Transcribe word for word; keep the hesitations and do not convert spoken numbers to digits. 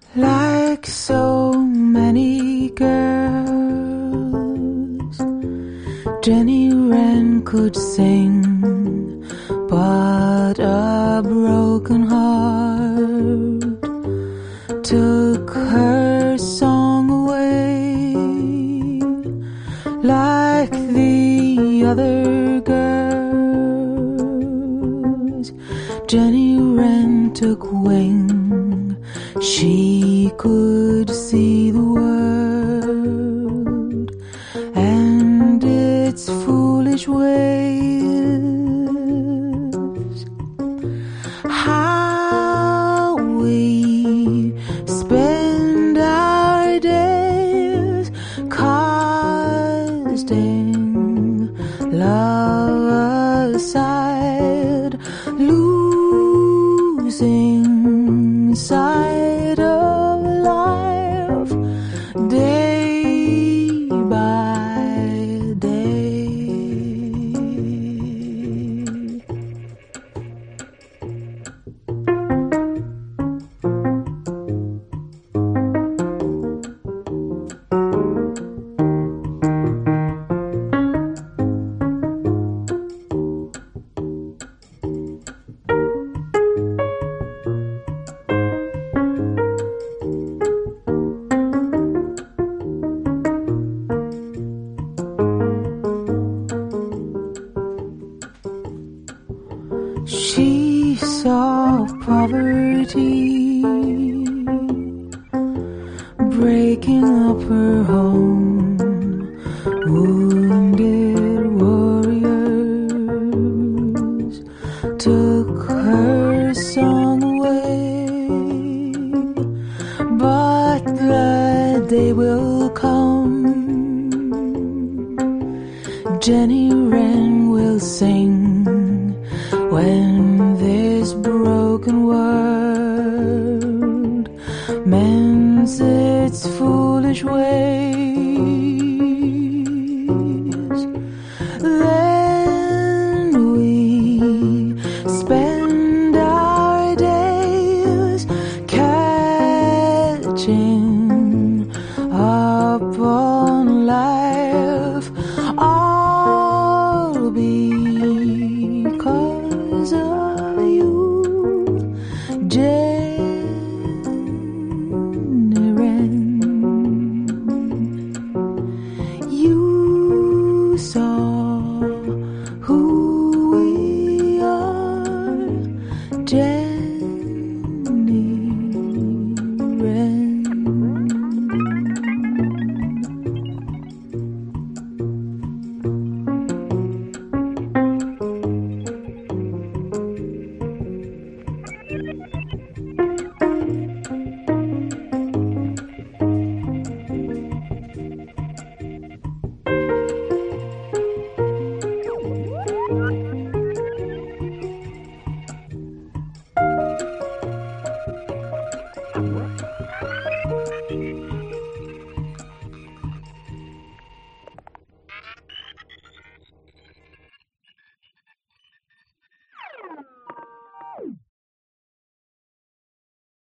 Like so many girls, Jenny Wren could sing, but a broken heart took her song away. Like the other girls, Jenny Wren took wing. She could see the world and its foolish ways. How we spend our days casting love aside, losing sight of life day by day. She saw poverty breaking up her home, wounded warriors took her song away. But the day will come, Jenny Wren will sing, when this broken world mends its foolish ways. Then we spend our days catching up on life, all because of you, Jenny Wren. You saw who we are, Jenny Wren. Right.